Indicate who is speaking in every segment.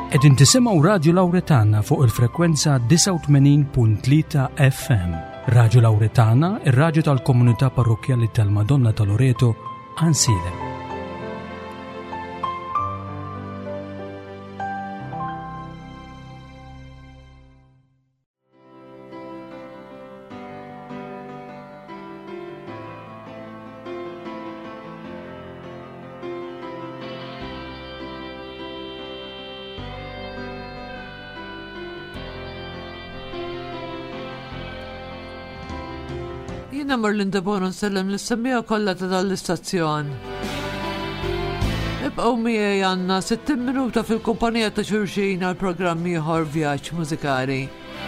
Speaker 1: Qed intisimgħu Radio Lawretana fuq il-frekwenza 89.3 FM. Radio Lawretana, ir-radju tal-Komunità Parrokjali tal-Madonna ta' Loreto, Ansile.
Speaker 2: Jina Marlinda Bono nsellem l-semmija kollha ta' dal-istazzjon. Ibqgħu miegħi għandna 60 minuta fil-kumpanija ta' xulxin għal programm ieħor vjaġġ mużikali.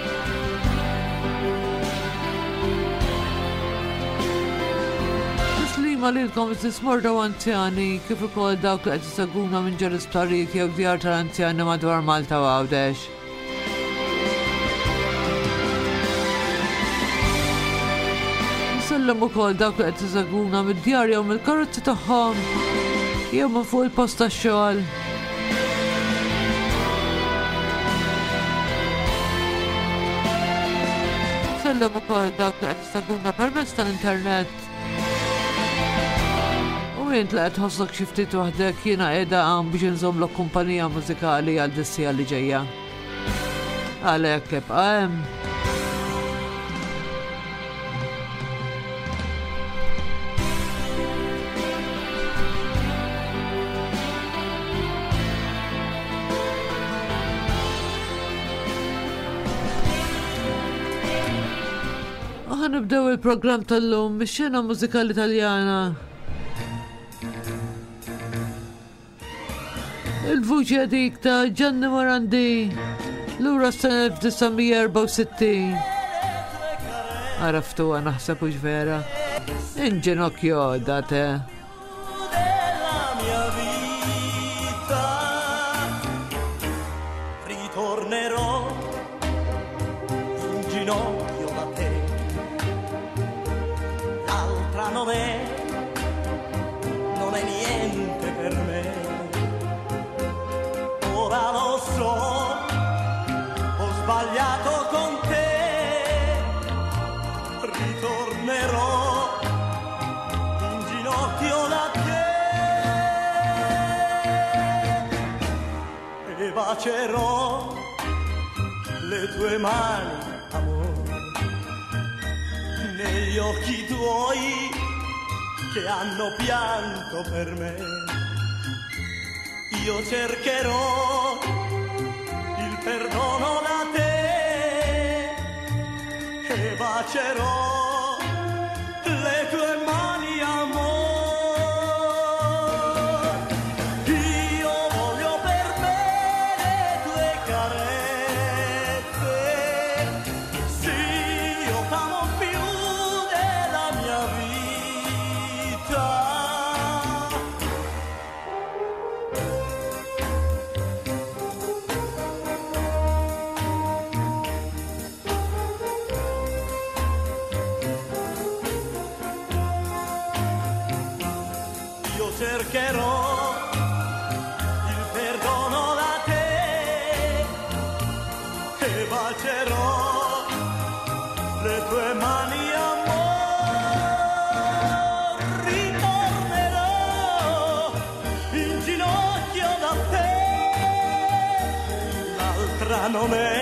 Speaker 2: Tislima lilkom is-morda u anzjani kif ukoll dawk li qed iseguna minn ġar isptarijiet jew djar tal-anzjani madwar Malta u Għawdex. Nsellem ukoll dawk li qed iseguna mid-djar jew mill-karozzi tagħhom jew minn fuq il-post tax-xogħol. Nsellem ukoll dawk li qed iseguna permezz tal-internet. U int li qed ħossok xi ftit waħdek jiena qiegħda hawn biex inżommlok kumpanija mużikali għal dis-sija li ġejja. Għalhekk ibqa' hemm. Nibdew il-programm tal-lum bix-xena mużikali Taljana. Il-vuċi dik ta' Gianni Morandi lura s-sena 1964. Għaraftuha naħseb hux vera. In ginocchio da te.
Speaker 3: Ritornerò in ginocchio. Non è niente per me, ora lo so, ho sbagliato con te, ritornerò in ginocchio da te e bacerò le tue mani, amore, negli occhi tuoi che hanno pianto per me. Io cercherò il perdono da te e bacerò le tue mani, amore. Io voglio per me le tue carezze. Sì, io t'amo più della mia vita. Io cercherò il perdono da te e bacerò le tue mani, amore. Ritornerò in ginocchio da te. L'altra non è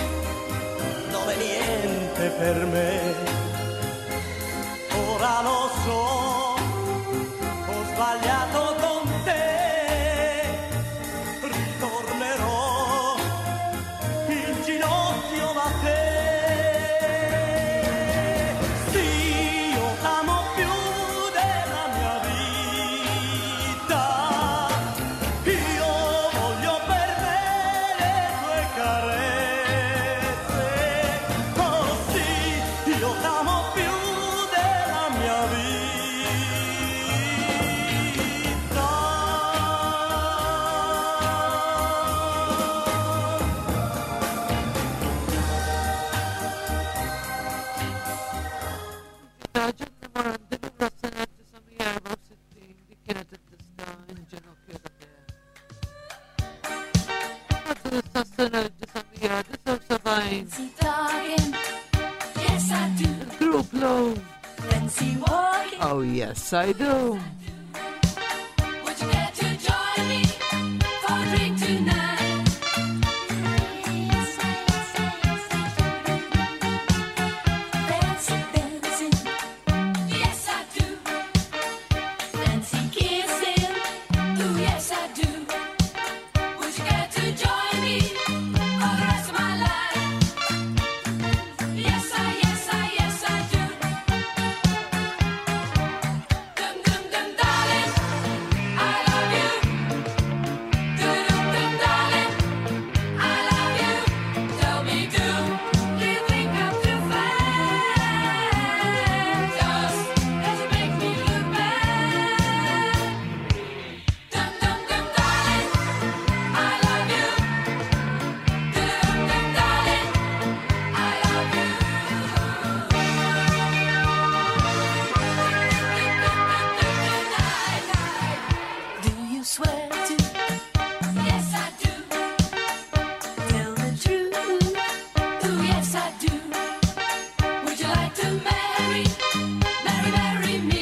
Speaker 3: niente per me. Ora lo so, ho sbagliato con te. Ritornerò in ginocchio da te. Sì, io t'amo più della mia vita. Io voglio per me le tue carezze. Oh sì, io t'amo più della mia vita.
Speaker 2: tas-sena 1979.
Speaker 4: See talking, yes I do.
Speaker 2: Group Low.
Speaker 4: Then see walking.
Speaker 2: Oh yes, I do.
Speaker 4: Would you care to join me for a drink tonight? Dancing, dancing, yes I do. Fancy kissing, ooh yes I do. Would you care to join me for the rest of my life? Yes I do. Dum dum dum darling, I love you. Dum dum dum darling, I love you. Tell me, do you think I'm too fast? Just as you make me look bad. Dum dum dum darling, I love you. Dum dum darling, I love you. Do you swear to? Yes, I do. Tell the truth. Ooh, yes, I do. Would you like to marry me?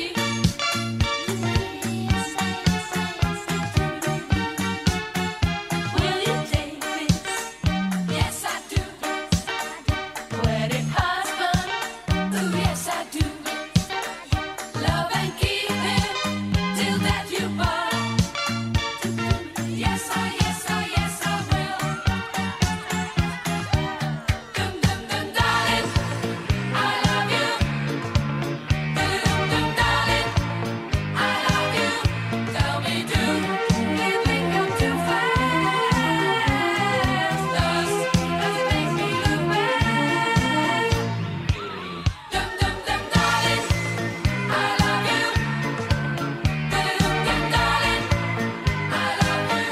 Speaker 4: Will you take this? Yes, I do. Wedding husband. Ooh, yes, I do. Love and keep him till death you part. Yes, I will. Dum dum dum darling, I love you. Dum dum darling, I love you. Tell me, do you think I'm too fast? Does it make me look bad? Dum dum dum darling, I love you. Dum dum darling, I love you.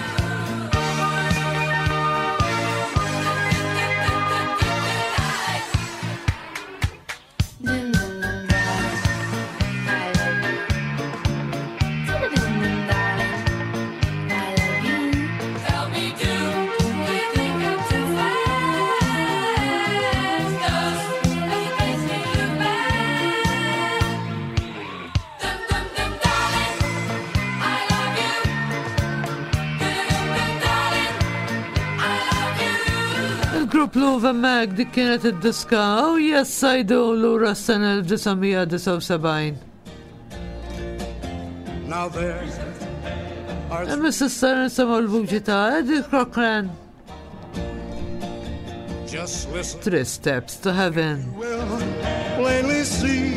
Speaker 4: Tell me, do you think I'm too fast? Does it make me look bad? Dum dum dum darling, I love you. Dum dum darling, I love you.
Speaker 2: Il-Group Low Mag dik kienet id-diska. Oh yes, I do. Lura s-sena 1979.
Speaker 3: Now there are
Speaker 2: Imma s-sar nisimaw l-vuċi ta' Eddie Cochran.
Speaker 3: just listen.
Speaker 2: 3 Steps to Heaven.
Speaker 3: Will plainly see.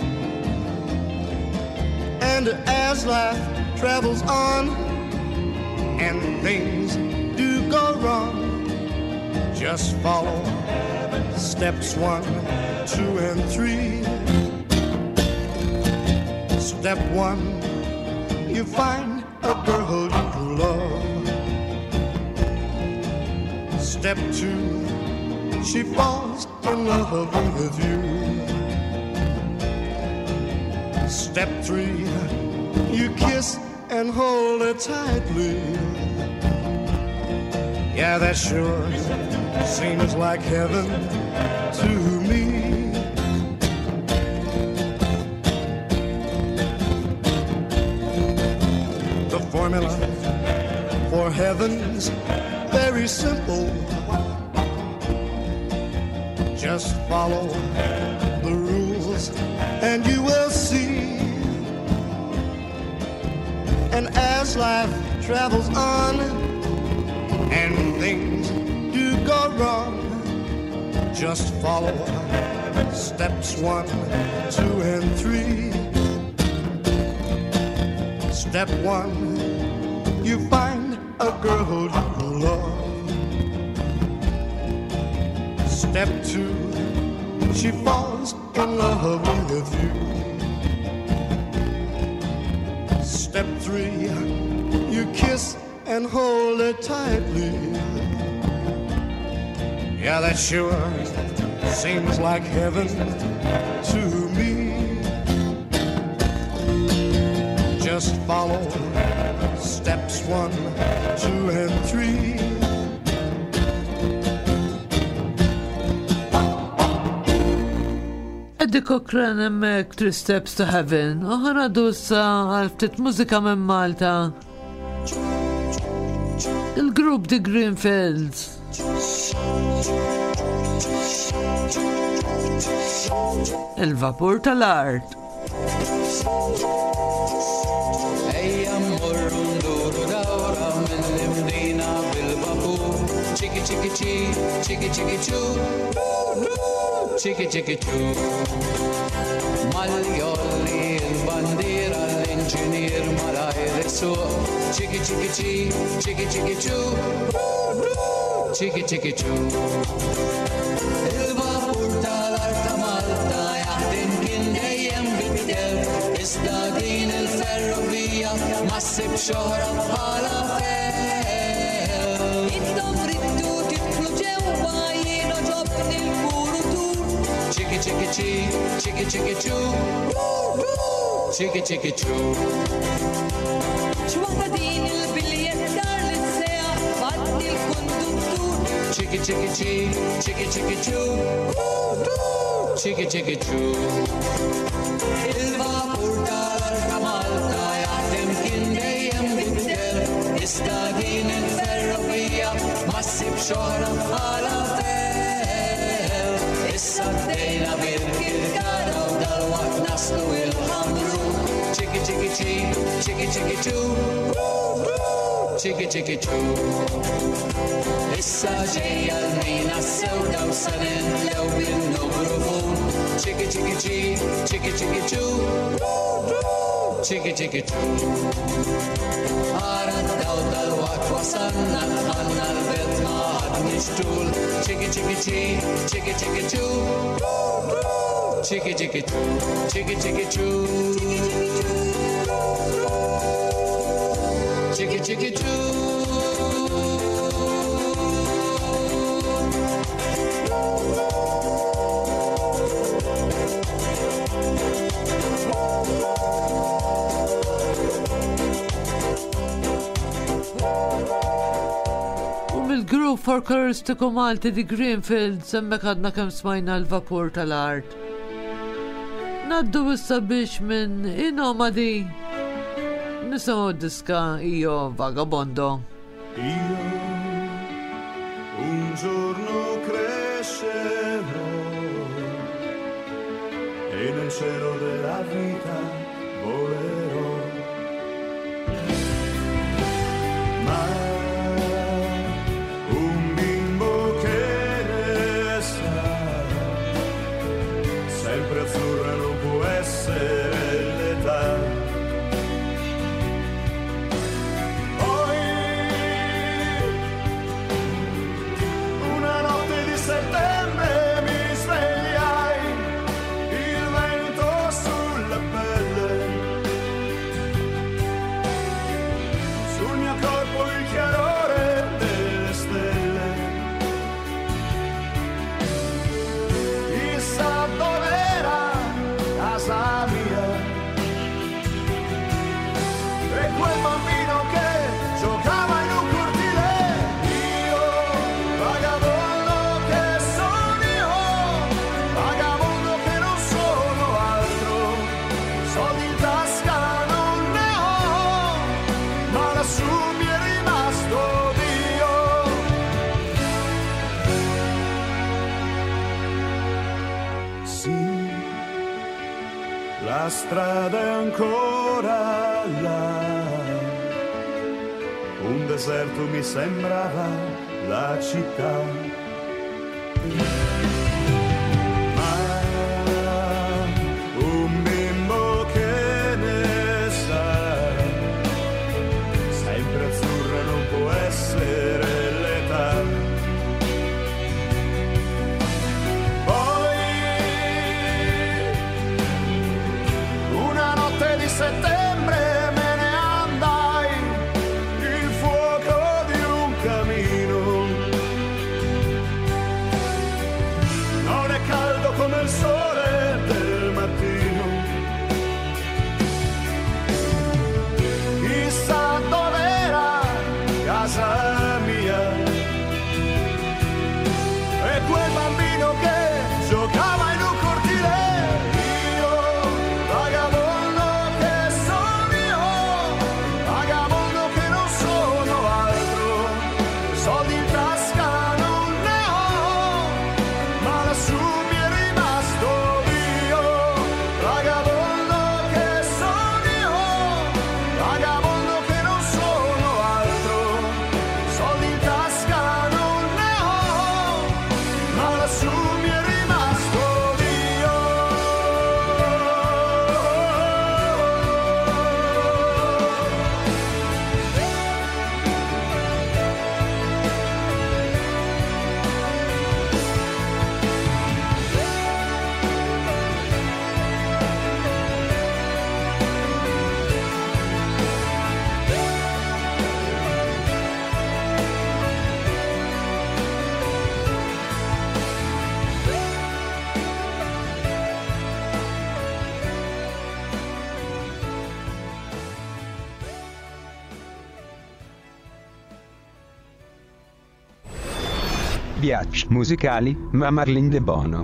Speaker 3: And as life travels on and things do go wrong, just follow steps 1, 2, and 3. Step 1, you find a girl you love. Step 2, she falls in love with you. Step 3, you kiss and hold her tightly. Yeah, that sure seems like heaven to me. The formula for heaven's very simple. Just follow the rules and you will see. And as life travels on and things do go wrong, just follow steps 1, 2, and 3. Step 1, you find a girl you love. Step 2, she falls in love with you. Step 3, you kiss and hold her tightly. Yeah, that sure seems like heaven to me. Just follow steps 1, 2, and 3.
Speaker 2: Cochran emmek 3 Steps to Heaven. Uħana dussa għal-ftit mużika minn Malta. Il-grupp The Greenfields. Il-vapur tal-art.
Speaker 5: Ejja mmorru nduru dawra mill-imdina bil-vapur. Chiki chiki chi, chiki chiki chu, chiki chiki chu. Mal-jolli il-bandira l-inġinier mal-ajr suq. Chiki chiki chi, chiki chiki chu, chiki chiki chu. Il-vapur tal-art ta' Malta jaħdem kien dejjem biddew. Iżda din il-ferrovija ma ssib xoħra bħala few.
Speaker 6: Intom riddu tidħlu ġewwa jiena ġobni l-kurutur.
Speaker 5: Chiki chiki chi, chiki chiki chu, chiki chiki chu.
Speaker 6: X'waħda din il-biljetta li tseja badni l-konduttur.
Speaker 5: Chiki chiki chi, chiki chiki chu, chiki chiki chu. Il-vapur tal-art ta' Malta jaħdem kien dejjem biddew. Iżda din il-ferrovija ma ssib xoħra bħala few. Issa bdejna bil-kirkara u dal-waqt naslu il-ħamru. Chiki chiki chi, chiki chiki chu, chiki chiki chu. Issa ġejja l-mina s-sewda u sanentlew bil-mikrofon. Chiki chiki chi, chiki chiki chu, chiki chiki chu. Ara daw dal-waqt wasanna għanna l-belt ma għad nixtul. Chiki chiki chi, chiki chiki chu, chiki chiki chu, chiki chiki chu, chiki chiki chu.
Speaker 2: Il-Group Folkloristiku Malti The Greenfields semmek għadna kemm smajna l-vapur tal-art. Naddu issa biex minn Inomadi nisimgħu diska Io Vagabondo.
Speaker 3: Io un giorno crescerò e nel cielo della vita volerò. Ma un bimbo che resta sempre azzurra non può essere l'età. Poi una notte di settembre mi svegliai, il vento sulla pelle, sul mio corpo il chiarore delle stelle. Chissà dov'era casa mia e quel bambino che giocava in un cortile. Io vagabondo che sono io, vagabondo che non sono altro, soldi in tasca non ne ho, ma lassù mi è rimasto Dio. Sì, la strada è ancora là, un deserto mi sembrava la città. Ma un bimbo che ne sa, sempre azzurra non può essere l'età. Poi una notte di settembre me ne andai, il fuoco di un camino vagabondo che non sono altro, soldi in tasca non ne ho, ma lassù mi è rimasto Dio.
Speaker 7: Viaggi musicali, ma Marlin De Bono.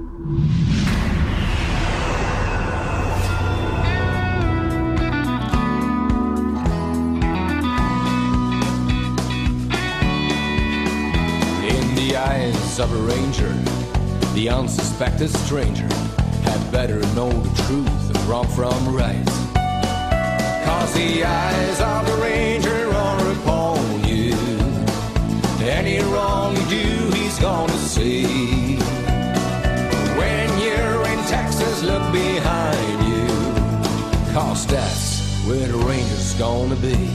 Speaker 8: In the eyes of a ranger, the unsuspected stranger had better know the truth of wrong from right. 'Cause the eyes of the ranger are upon you. Any wrong you do, he's gonna see. When you're in Texas, look behind you, 'cause that's where the ranger's gonna be.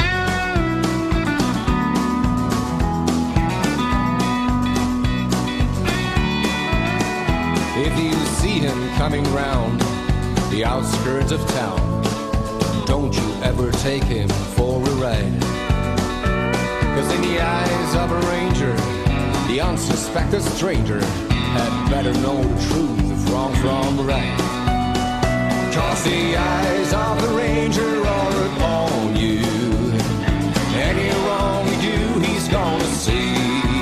Speaker 8: If you see him coming round the outskirts of town, don't you ever take him for a ride. 'Cause in the eyes of a ranger, the unsuspected stranger had better know the truth of wrong from right. 'Cause the eyes of the ranger are upon you. Any wrong you do, he's gonna see.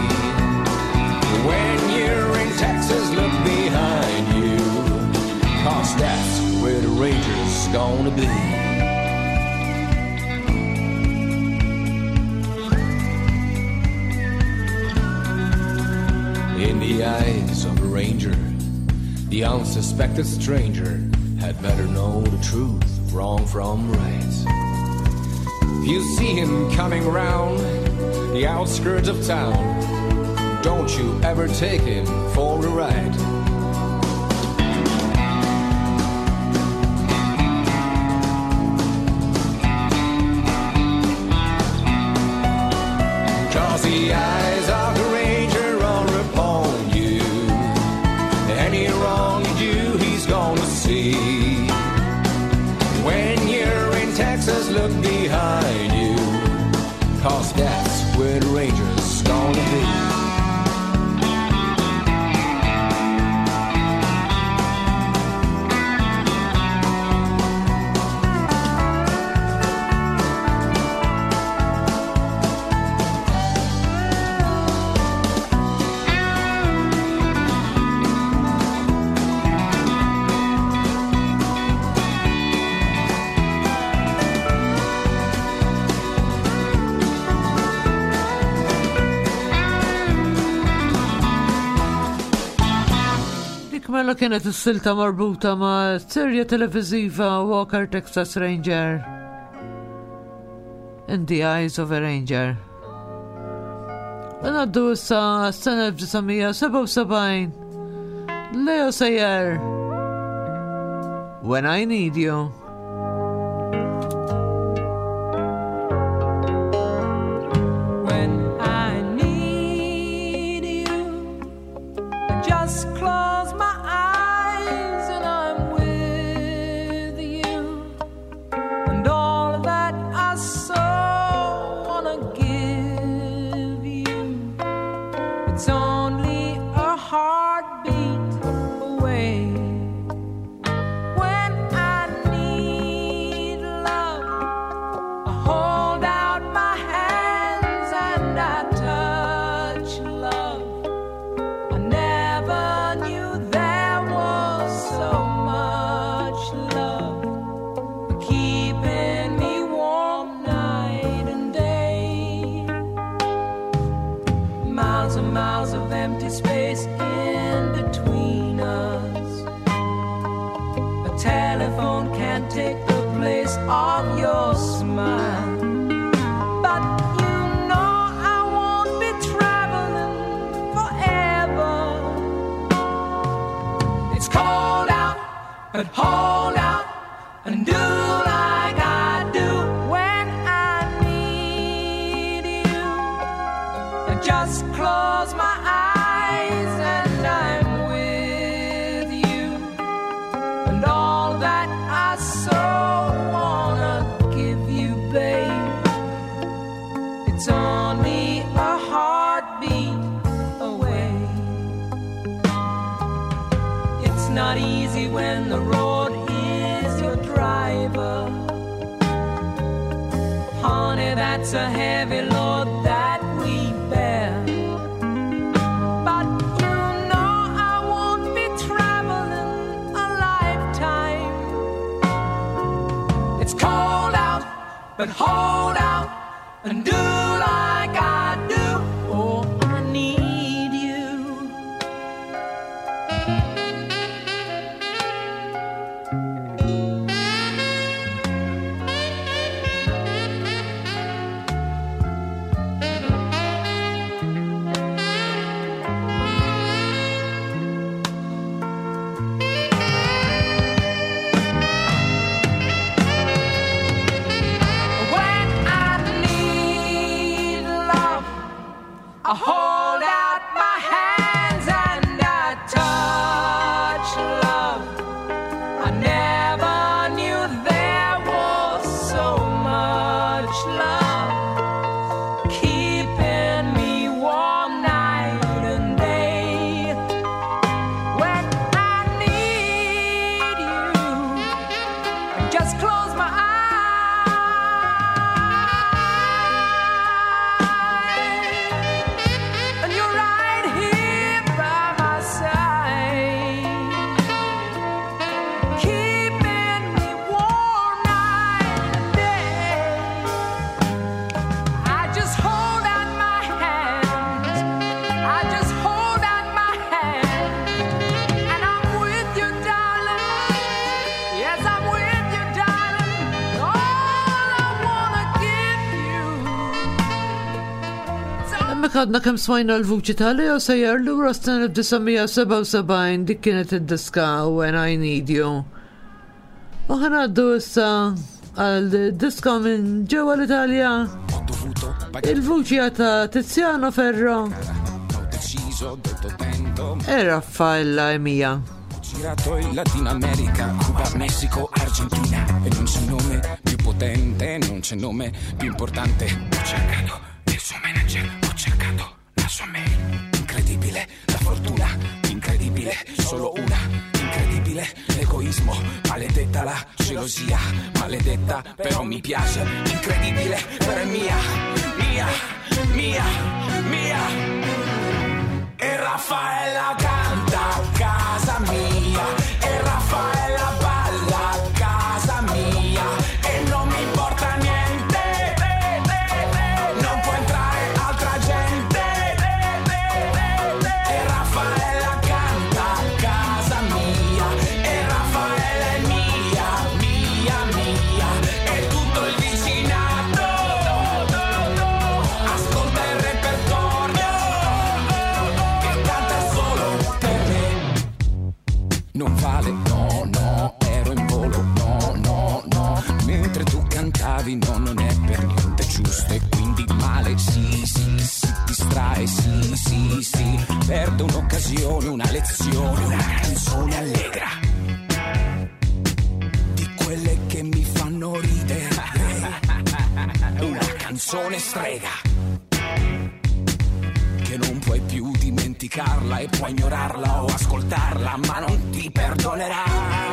Speaker 8: When you're in Texas, look behind you, 'cause that's where the ranger's gonna be. In the eyes of a ranger, the unsuspected stranger had better know the truth of wrong from right. If you see him coming round the outskirts of town, don't you ever take him for a ride. 'Cause the eyes of the ranger are upon you. Any wrong you do, he's gonna see. When you're in Texas, look behind you, 'cause that's where the ranger's gonna be.
Speaker 2: Mela kienet is-silta marbuta ma' serja televiziva Walker Texas Ranger. In the Eyes of a Ranger. Għaddu issa s-sena 1977. Leo Sayer. When I Need You.
Speaker 6: When I need you, I just close my eyes and I'm with you. And all that I so wanna give you, it's only a heartbeat away. When I need
Speaker 9: just close my eyes and I'm with you, and all that I so wanna give you, babe, it's only a heartbeat away. It's not easy when the road is your driver, honey, that's a heavy load that we bear. But you know I won't be traveling a lifetime. It's cold out, but hold out and do like I do. Oh, I need you. I hold out my hands and I touch love. I never knew there was so much love keeping me warm night and day. When I need you, I just close my eyes.
Speaker 2: Għadna kem smajna l-vuċi tal-Leo Sayer l-ura s-sena 1977 dik kienet id-diska When I Need You. U ħanaddu issa għal-diska minn ġewa l-Italja, il-vuċi ta' Tiziano Ferro e Raffaella Emia.
Speaker 10: Girato in Latina America, Cuba, Messico, Argentina, e non c'è nome più potente, non c'è nome più importante. Ho cercato il suo manager, ho cercato la sua mail. Incredibile la fortuna, incredibile solo una, incredibile l'egoismo, maledetta la gelosia, maledetta però mi piace, incredibile però è mia, mia, mia, mia. E Raffaella canta a casa mia, e Raffaella balla a casa mia, e non mi importa niente, non può entrare altra gente. E Raffaella canta a casa mia, e Raffaella è mia, mia, mia, e tutto il vicinato ascolta il repertorio che canta solo per me. Non vale, no, no, ero in volo, no, no, no, mentre tu cantavi, no, non è per niente giusto e quindi male, sì, sì, si distrae, sì, sì, sì, perde un'occasione, una lezione, una canzone allegra, di quelle che mi fanno ridere, una canzone strega, che non puoi più dimenticarla e puoi ignorarla o ascoltarla, ma non ti perdonerà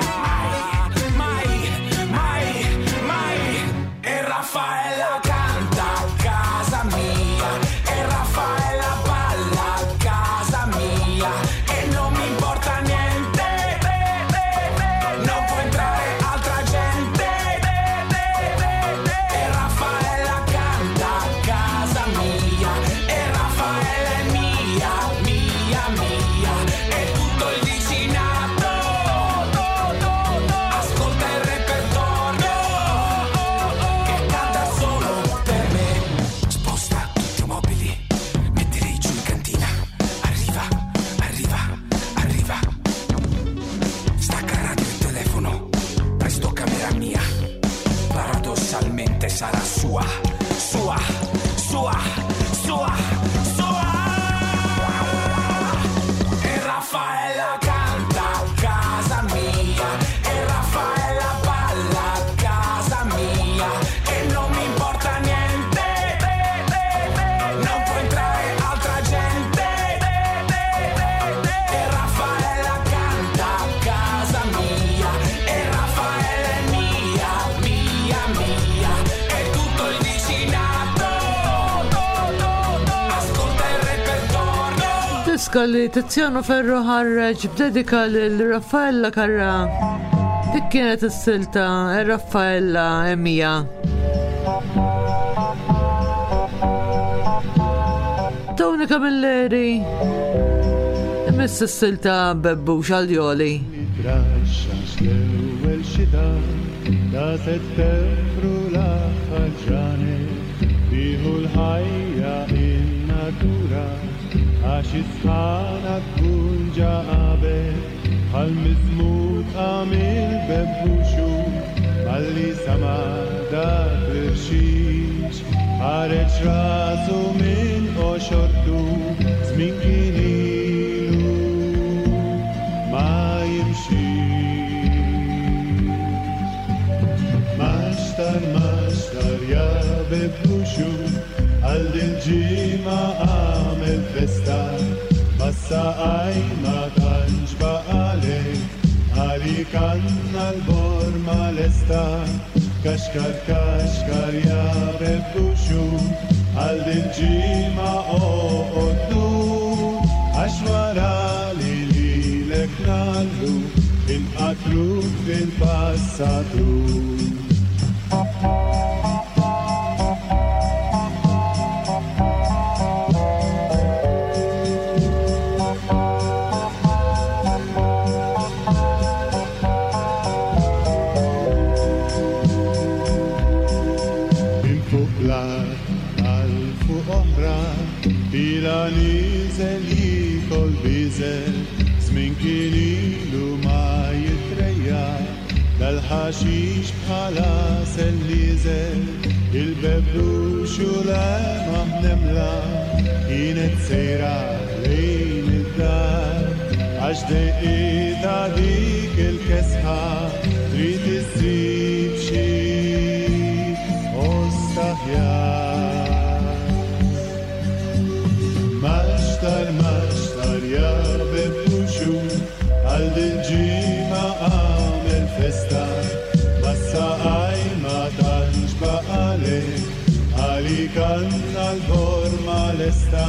Speaker 10: mai, mai, mai. E Raffaella canta a casa mia, e Raffaella balla a casa mia, e non mi importa niente, non può entrare altra gente. E Raffaella canta a casa mia, e Raffaella è mia, mia, mia, e tutto il vicinato ascolta il repertorio che canta solo per me. Sposta tutti i mobili, mettili giù in cantina, arriva, arriva, arriva. Stacca radio e telefono, presto camera mia, paradossalmente sarà sua, sua, sua, sua, sua.
Speaker 2: diska li Tiziano Ferro ħarreġ b'dedika lil Raffaella Carrà. Dik kienet is-silta Raffaella Emija. Tony Camilleri imiss is-silta Bebbu Xaljoli.
Speaker 3: Traxxax l-ewwel xita ta' Settembru l-aħħar ġranet tieħu l-ħajja in-natura għax is-sħana tkun ġa qabel bħal-miżmut għamil Bebbuxu malli sama dak l-irxix ħareġ rasu minn oxortu żmien kien ilu ma jimxix. Maċtar ja Bebbuxu għal il-ġima għamel festa bassa għajma tantx baqalek għalik għanna l-borma l-esta kaxkar ja Bebbuxu għal il-ġima oqoddu għax wara li lek nallu inqatlu fil-passatu. Bila nizel jikol bizel żmien kien ilu ma jitrejja dal-ħaxix bħala sellizel il-Bebbuxu lema mnemla kienet sejra lejn id-dar għax deqita dik il-kesħa trid issib xi ostaħjar. Maċtar ja Bebbuxu għal il-ġima għamel festa bassa għajma tantx baqalek għalik għanna l-borma l-esta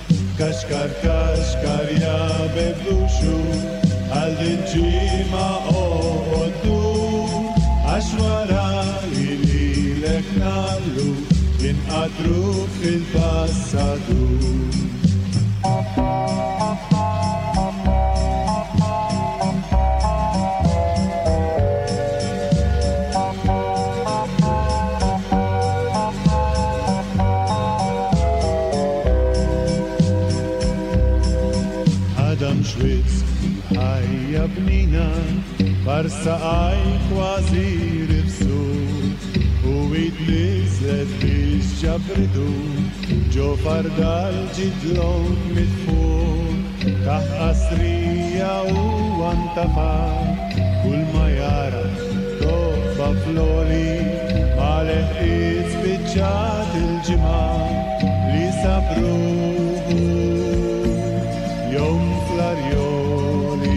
Speaker 3: kaxkar ja Bebbuxu għal il-ġima oqoddu għax wara li lek nallu inqatlu fil-passatu. Adam Schwitz ħajja bnina barsa għaj kważi rifsu u id-nizlet biex ġabridu ġo fardal ġidlon mitfuq taħ qasrija u antafa kull ma jara tobba floli ma leħqit spiċċat il-ġimgħa li sabruħu jom fl-arjoli.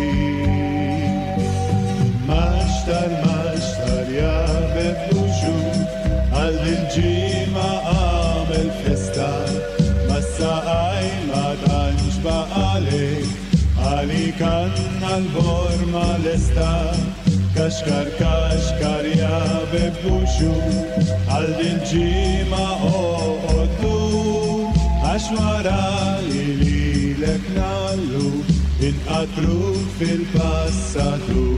Speaker 3: Maċtar ja Bebbuxu għal il-ġima għamel festa massa għajma tantx baqalek għalik għanna l-borma l-esta kaxkar ja Bebbuxu għal il-ġima oqoddu għax wara li lek nallu inqatlu fil-passatu.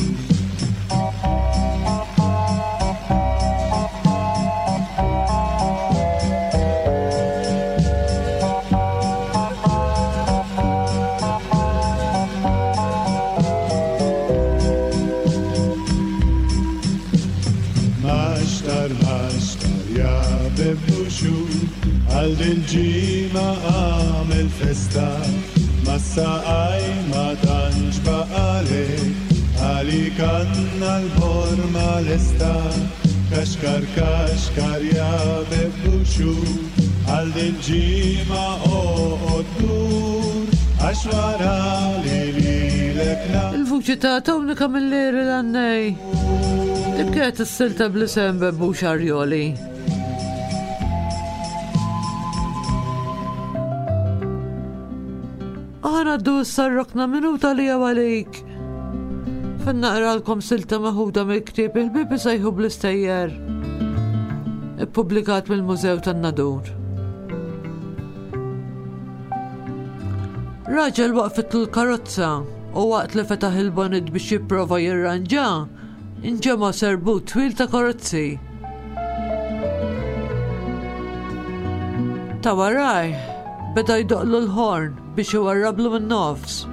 Speaker 3: ja Bebbuxu għal il-ġima għamel festa massa għajma tantx baqalek għalik għanna l-borma l-esta kaxkar ja Bebbuxu għal il-ġima oqoddur għax wara li lekna.
Speaker 2: Il-vuċi ta' Tony Camilleri l-għannej tibkiet is-silta bl-isem Bebbuxu Arjoli. Aħna għaddu s-sarrokna minuta li għalik. Fin naqralkom silta maħuda mill-ktieb il-bibi sajħu bl-istejjer. Ippubblikat mill-Mużew tan-Nadur. Raġel waqfet l-karozza u waqt li fetaħ il-bonid biex jipprova jirranġa, inġema serbut twil ta' karozzi. Ta' waraj, beda jdoqlu l-horn biex iwarrablu min-nofs.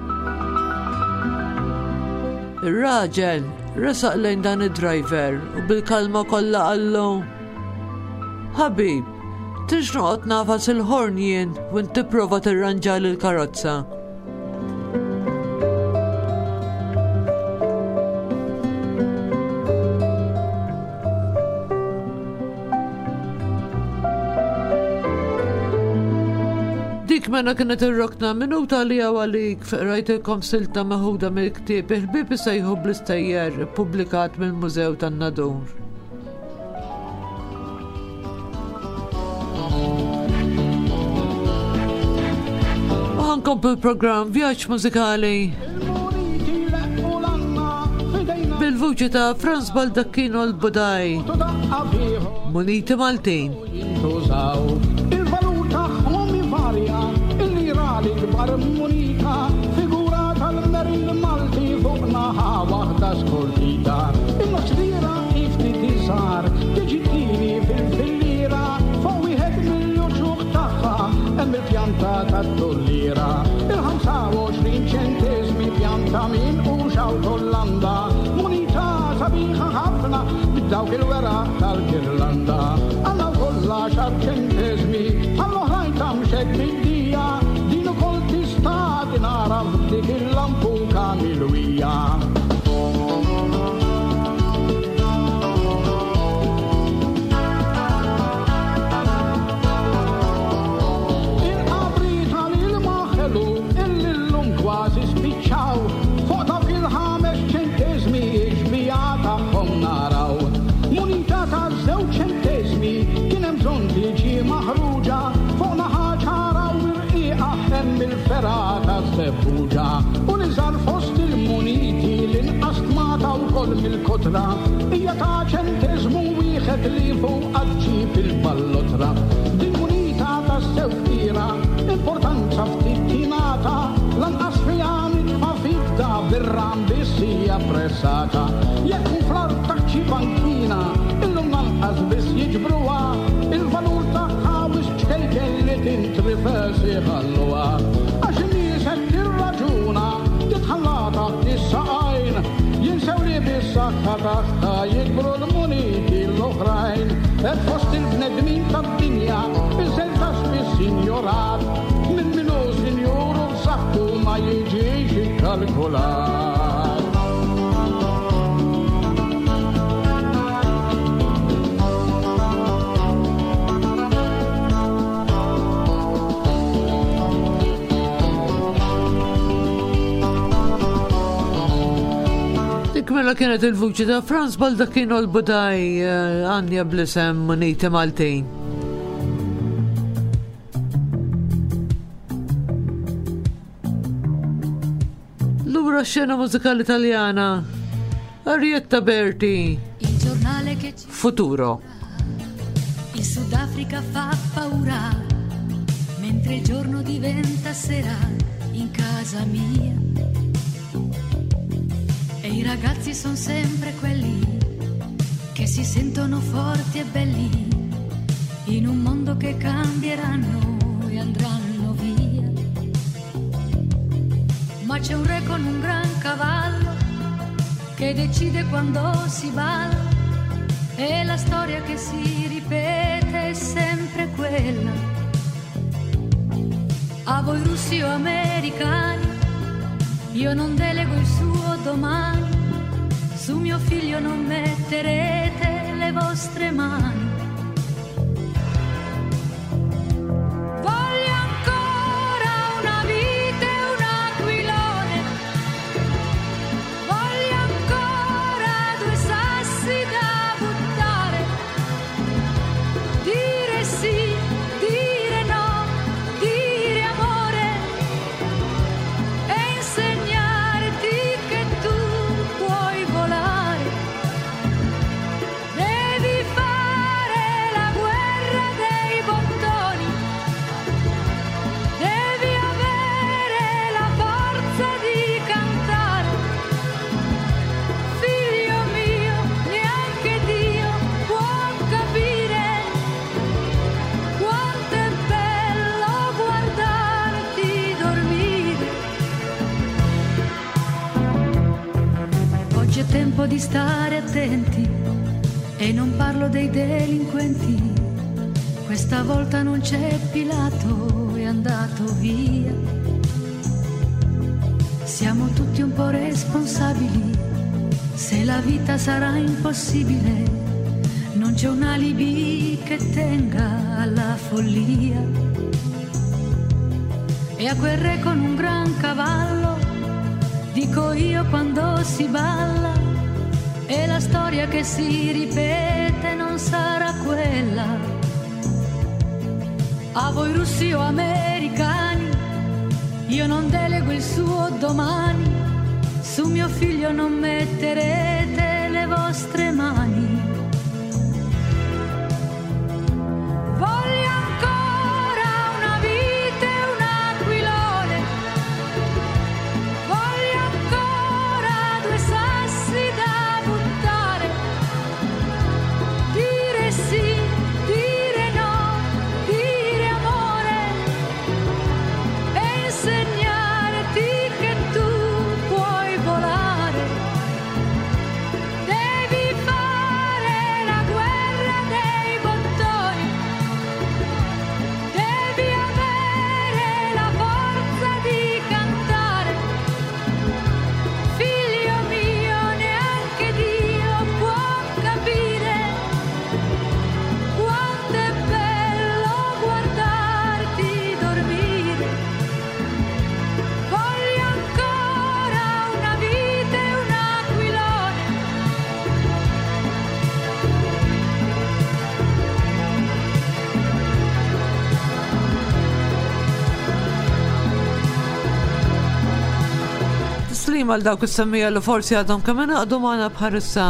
Speaker 2: Ir-raġel resaq lejn dan id-driver u bil-kalma kollha qallu: Ħabib, tix noqgħod nafas il-horn jien u inti tipprova tirranġa l-karozza. Dik mena kienet ir-rokna minuta li għalik rajtilkom silta maħuda mill-ktieb il-bibi sejħu bl-istejjer ippubblikat mill-Mużew tan-Nadur. Komplu l-program Vjaġġ Mużikali bil-vuċi ta' Franz Baldacchino l-Budaj, Muniti Maltin.
Speaker 3: Il-valuta ħomi varja, il-lira li kbar munita, figura tal-merin Malti fuq naħa waħda skortita. Il-noċdira ifti tizar, tiġitini fil-lira, fuq wieħed mill-uċuq tagħha, hemm il-pjanta tat-tullira. Il-25 ċentesmi pjanta min uxaw Hollanda, munita sabiħa ħafna bid-dawk il-wera tal-Kirlanda. Għanna kolla 10 ċentesmi, għall-oħrajn tamxek bid-dija, din ukoll tista' dinara f'dik il-lampuka milwija. U nizar fost il-muniti l-inqastmata u koll mil-kotra, ija ta' ċentesmu wieħed li fuq għadġib il-ballotra. Din munita ta' sewtira, importanza ftittinata, lanqas fija mitfa fidda bir-ram bissija pressata. Jekk fl-artaċi bankina, illum lanqas biss jiġbruwa, il-valur tagħha wis ċkejkel li tintrifesi ħalluha. Titħallata is-saqajn, jinsew li bis-sakka tagħha jikbru l-muniti l-oħrajn. Et fost il-bnedmin tad-dinja, iż-żelta spis-sinjorat, minn minnu sinjuru b'saħħtu ma jiġix ikkalkulat.
Speaker 2: Mela kienet il-vuċi ta' Franz Baldacchino l-Budaj, għandja bl-isem Muniti Maltin. Lura xena mużikali italjana, Arietta Berti, Futuro.
Speaker 11: Il Sudafrica fa paura, mentre il giorno diventa sera in casa mia. E i ragazzi sono sempre quelli che si sentono forti e belli in un mondo che cambieranno e andranno via. Ma c'è un re con un gran cavallo che decide quando si balla e la storia che si ripete è sempre quella. A voi russi o americani, io non delego il suo domani, su mio figlio non metterete le vostre mani. Voglio ancora una vite e un aquilone, voglio ancora 2 sassi da buttare, dire sì, dire no, dire amore, di stare attenti e non parlo dei delinquenti. Questa volta non c'è Pilato, è andato via. Siamo tutti un po' responsabili, se la vita sarà impossibile, non c'è un alibi che tenga alla follia. E a quel re con un gran cavallo, dico io quando si balla, e la storia che si ripete non sarà quella. A voi russi o americani, io non delego il suo domani, su mio figlio non metterete le vostre mani. Voglio ancora una vite e un aquilone, voglio ancora 2 sassi da buttare, dire sì, dire no, dire amore e insegnarti che tu puoi volare. Devi fare la guerra dei bottoni, devi avere la forza di cantare. Figlio mio, neanche Dio può capire quanto è bello guardarti dormire. Voglio ancora una vite e un aquilone.
Speaker 2: Taslim għal dawk is-semmija li forsi għadhom kemm ingħaqdu magħna bħalissa.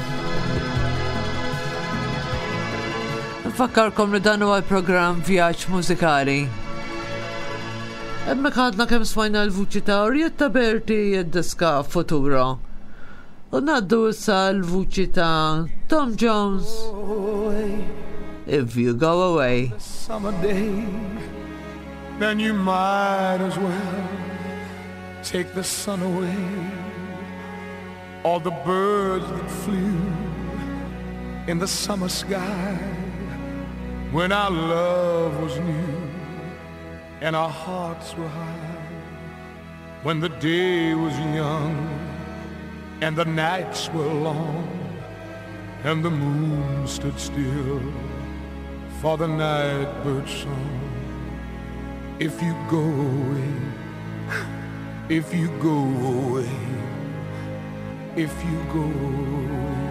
Speaker 2: Nfakkarkom li dan huwa l-programm Vjaġġ Mużikali. Hemmhekk għadna kemm smajna l-vuċi ta' Orietta Berti id-diska Futuro. U ngħaddu issa l-vuċi ta' Tom Jones, If You Go Away.
Speaker 3: Summer day, then you might as well take the sun away. All the birds that flew in the summer sky when our love was new and our hearts were high, when the day was young and the nights were long and the moon stood still for the night bird song. If you go away, if you go away, if you go away.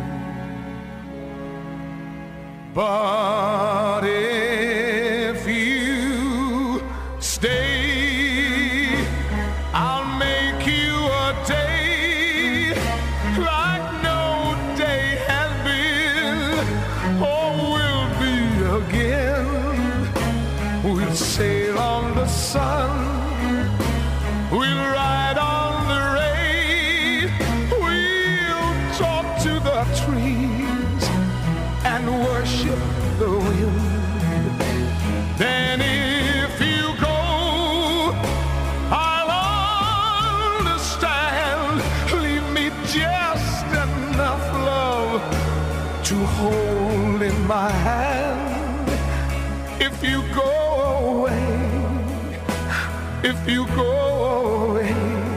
Speaker 3: But if you stay, I'll make you a day like no day has been or will be again. We'll sail on the sun, we'll ride on the rain, we'll talk to the trees and worship the wind. Then if you go, I'll understand. Leave me just enough love to hold in my hand. If you go away, if you go away,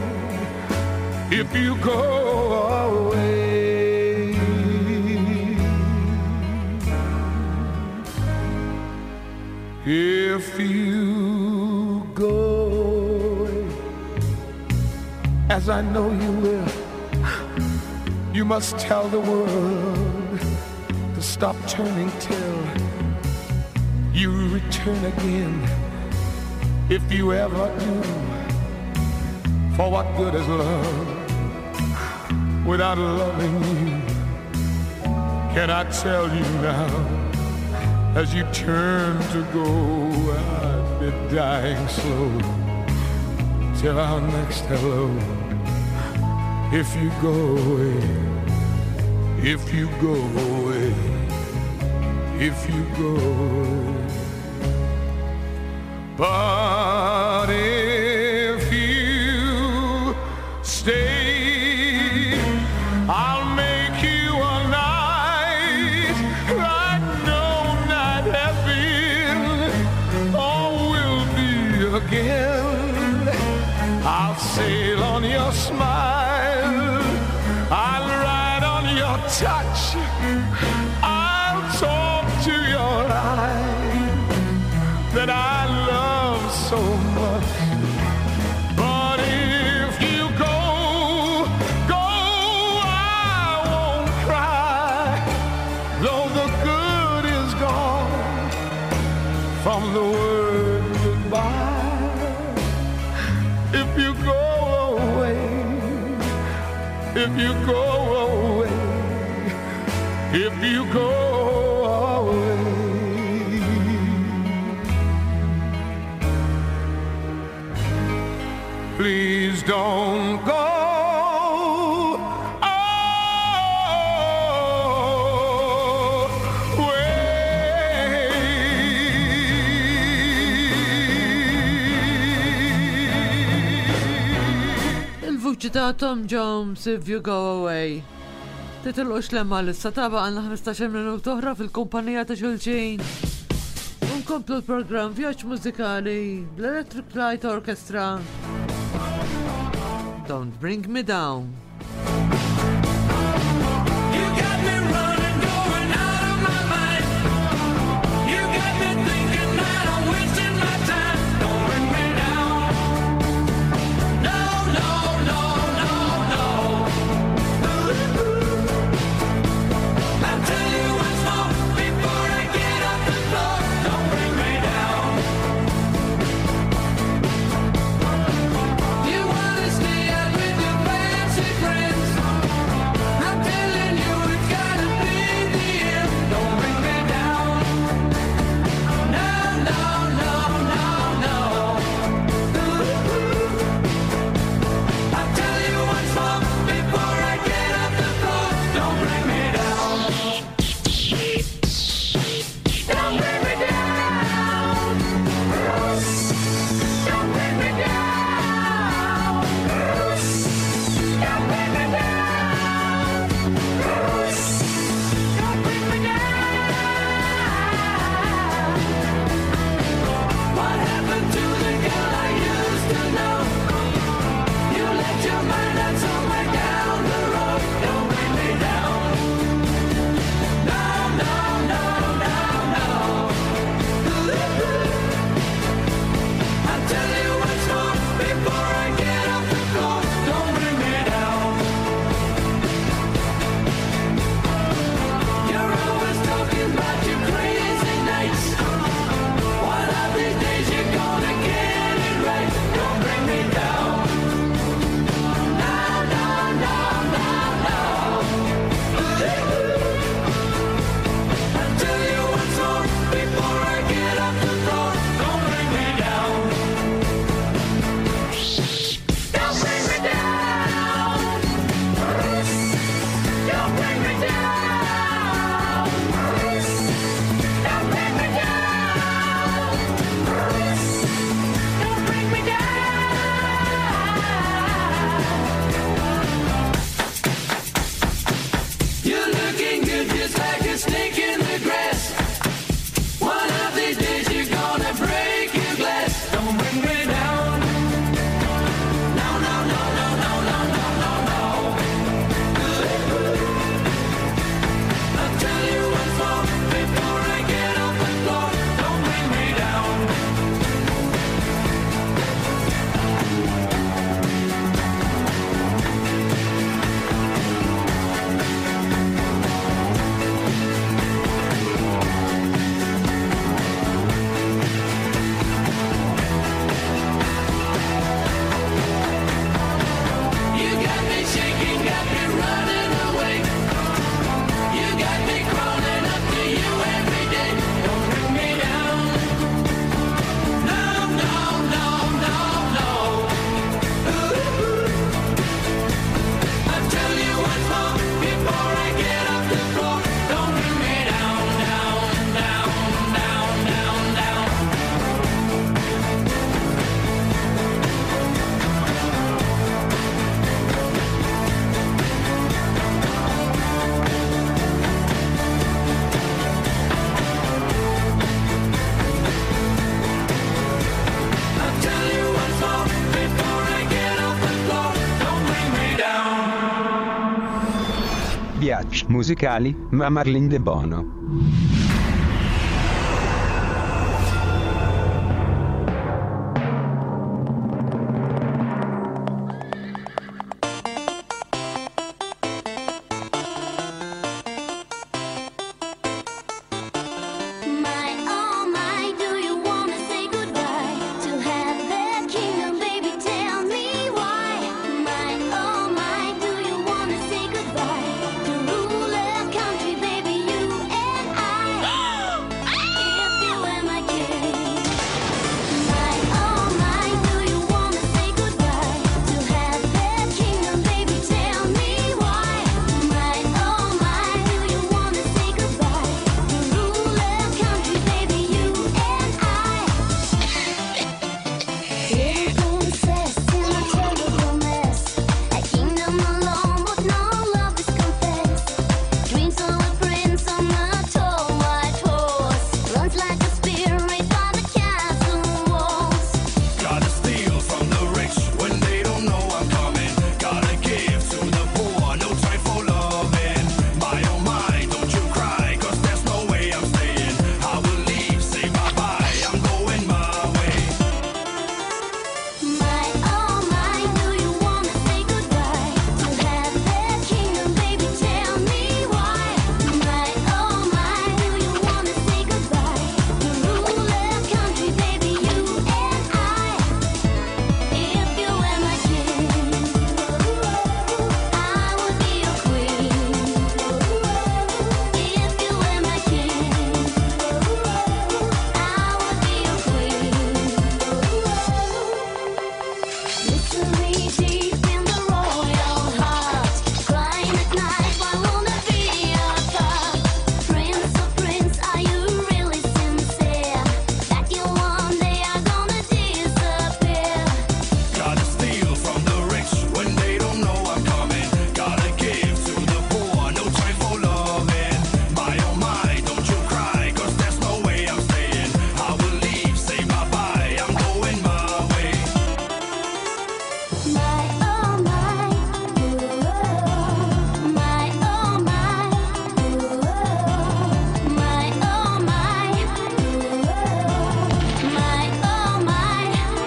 Speaker 3: if you go away. If you go away, as I know you will, you must tell the world to stop turning till you return again. If you ever do, for what good is love without loving you? Can I tell you now, as you turn to go, I'd be dying slow till our next hello. If you go away, if you go away, if you go away. But if you stay, I'll make again. I'll sail on your smile, I'll ride on your touch, I'll talk to your eyes that I love so much. But if you go, I won't cry, though the good is gone from the word goodbye. If you go away, if you go away, if you go away. Please don't go
Speaker 2: Il-vuċi ta' Tom Jones, If You Go Away. Titilqux lemma lissa taba għanna 15 minut oħra fil-kumpanija ta' xulċin. Unkomplu l-program vjaġġ mużikali bl-Electric Light Orchestra. Don't Bring Me Down.
Speaker 3: You got me running, going out of my mind. You got me thinking that I'm wasting my time. Don't bring me down. No, no, no, no, no. I'll tell you once more before I get off the floor. Don't bring me down. You wanna stay out with your fancy clothes.
Speaker 7: viaggi musicali, ma Marlin De Bono.
Speaker 4: My, oh my, do you wanna say goodbye to have that kingdom, baby? Tell me why. My, oh my, do you wanna say goodbye to rule a country, baby? You and I. If you were my king. My, oh my, do you wanna say goodbye to have that kingdom, baby? Tell me why. My, oh my, do you wanna say goodbye to rule a country, baby? You and I. Little princess in a terrible mess, a kingdom alone, but no love is confessed. Dreams of a prince on a tall white horse, runs like a spirit by the castle walls.
Speaker 3: Gotta steal from the rich when they don't know I'm coming. Gotta give to the poor, no time for loving. My oh my, don't you cry, 'cause there's no way I'm staying. I will leave, say bye-bye, I'm going my way.
Speaker 4: My, oh my, do you wanna say goodbye to have that kingdom, baby? Tell me why. My, oh my, do you wanna say goodbye to rule a country, baby? You and I. If you were my king, I would be your queen. If you were my king, I would be your queen. Mystery deep in the royal heart, crying at night, why won't I be your top? Prince of prince, are you really sincere that you one day are gonna disappear?
Speaker 3: Gotta steal from the rich when they don't know I'm coming. Gotta give to the poor, no time for loving. My oh my, don't you cry, 'cause there's no way I'm staying. I will leave, say bye-bye, I'm going my way.
Speaker 4: My, oh my, my, oh my, my, oh my, my, oh my.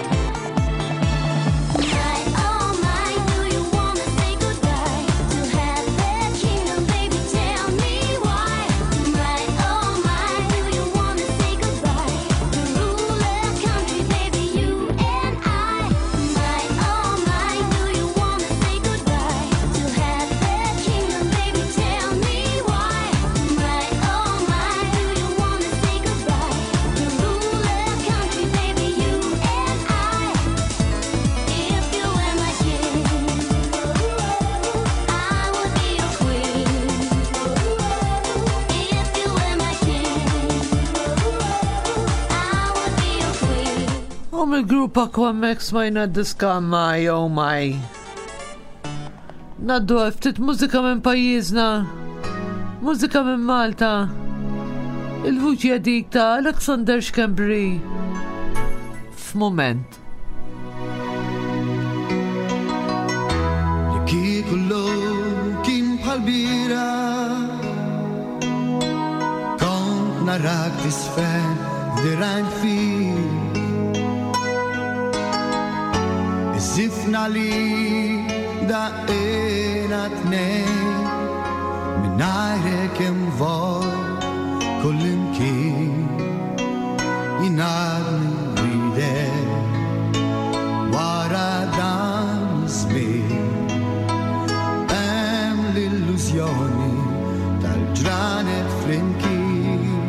Speaker 4: My, oh my, do you wanna say goodbye to have that kingdom, baby? Tell me why. My, oh my, do you wanna say goodbye to rule a country, baby? You and I. My, oh my, do you wanna say goodbye to have that kingdom, baby? Tell me why. My, oh my, do you wanna say goodbye to rule a country, baby? You and I. If you were my king, I would be your queen. If you were my king, I would be your queen.
Speaker 2: mill-grupp Aquamex smajna diska My Oh My. Naddu ftit mużika minn pajjiżna, mużika minn Malta. Il-vuċi dik ta' Alexander Xkembri. F'mument.
Speaker 12: Kieku kien bħal-bira kont narak tisfen dirajn fil Iżifna li daqena tnejn minnajrek imvor kullimkien jinadni ridek wara dan żmien l-illużjoni tal-ġranet flimkien.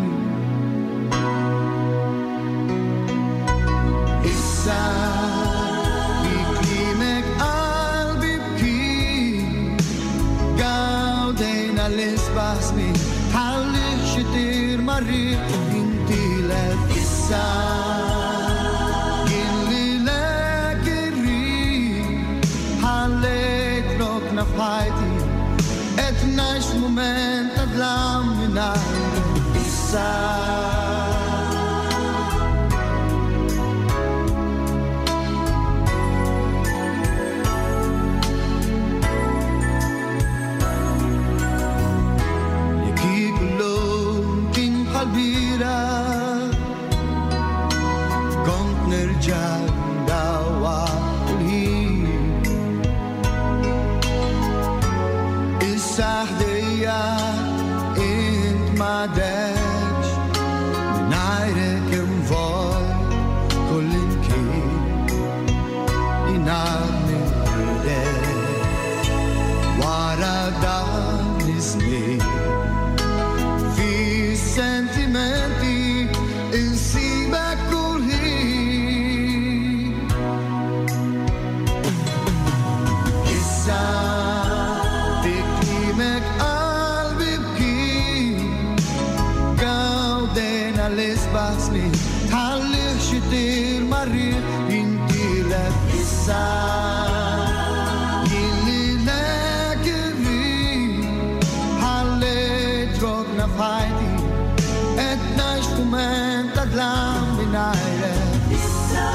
Speaker 12: Issa bi klimek qalbi bkien gawdejna l-isbaħ snin ħalli xitir marriq u jintilef issa kien li lek irrid ħallejt rokna f'ħajti etnax moment għadlam minar issa issa jilli lekri ħallet rokna fajti etnax fument għadlam binajre issa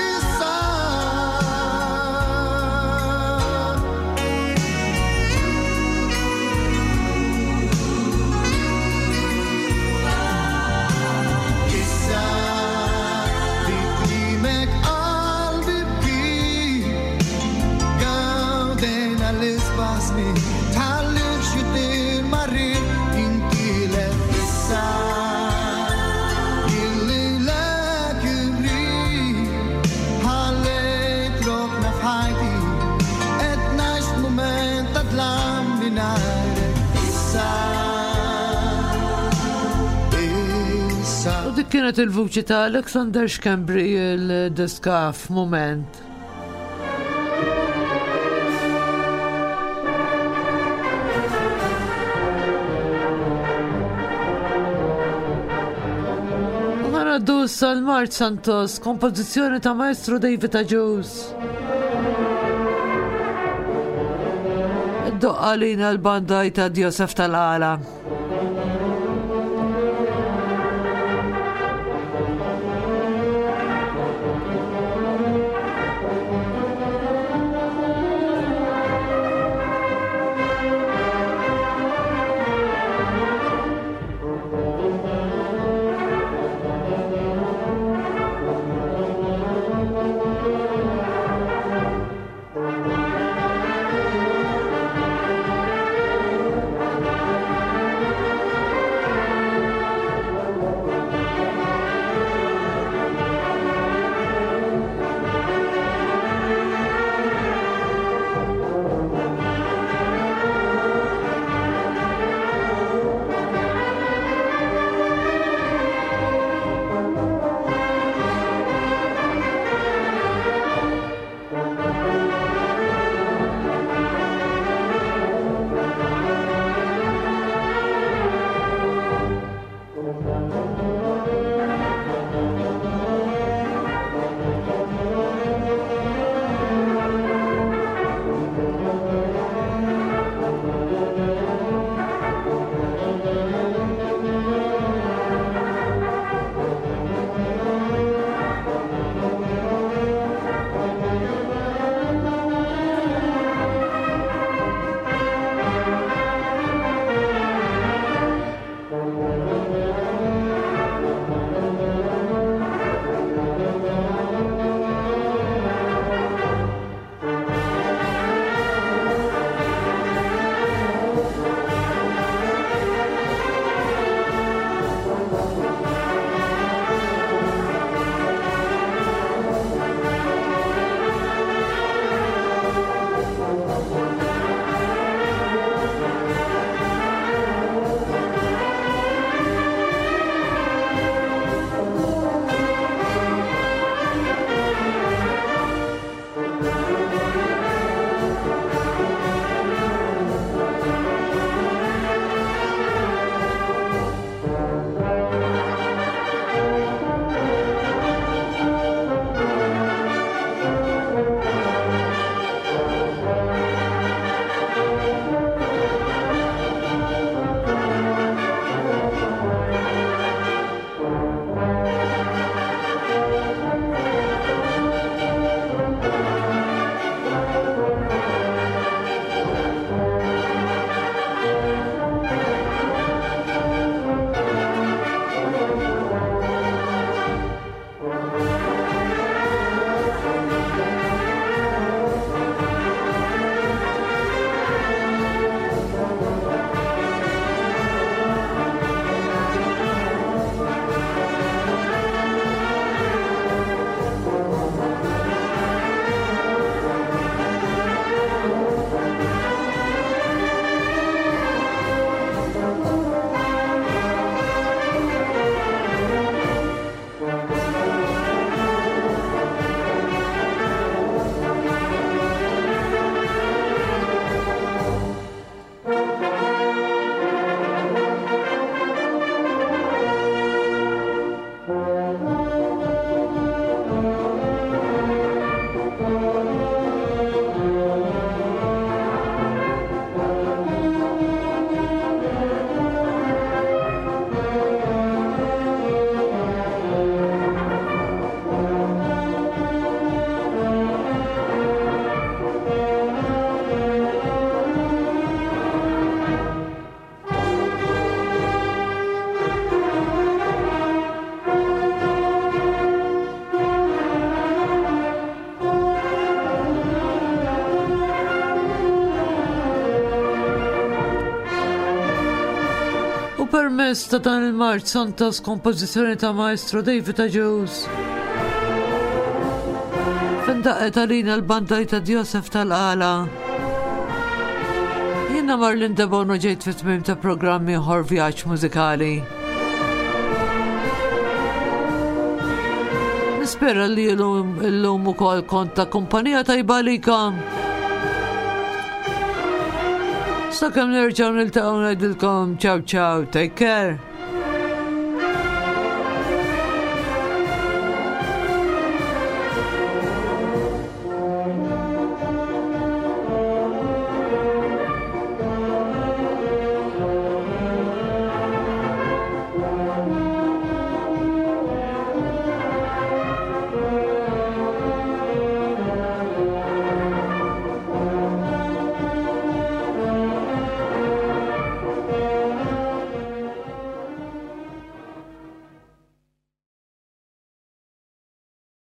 Speaker 2: dik kienet il-vuċi ta' Alexander Schembri il-diska f'Mument. Għanaddu sal-Mart Santos, kompożizzjoni ta' maestro David Ajus. Id-doqqalina l-bandaj ta' Josef tal-Għala. permess ta' dan il-Mart Santos kompożizzjoni ta' maestro David Aġus. F'indaqet għalina l-banda ta' Josef tal-Qala. Jiena Marlinda Bono ġejt fit-tmiem ta' programmi ħor vjaġġ mużikali. Nispera li l-lum ukoll kont ta' kumpanija tajba likom. Sakemm nerġgħu niltaqgħu ngħidilkom ciao ciao, take care.